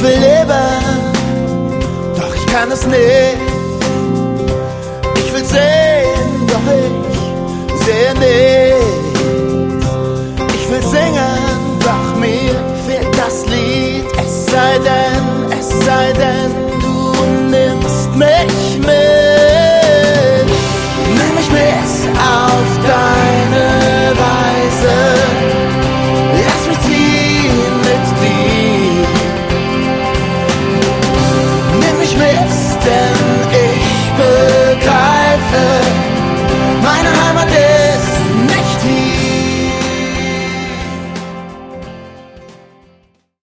will leben, doch ich kann es nicht. Ich will sehen, doch ich sehe nichts. Ich will singen, doch mir fehlt das Lied. Es sei denn, du nimmst mich mit.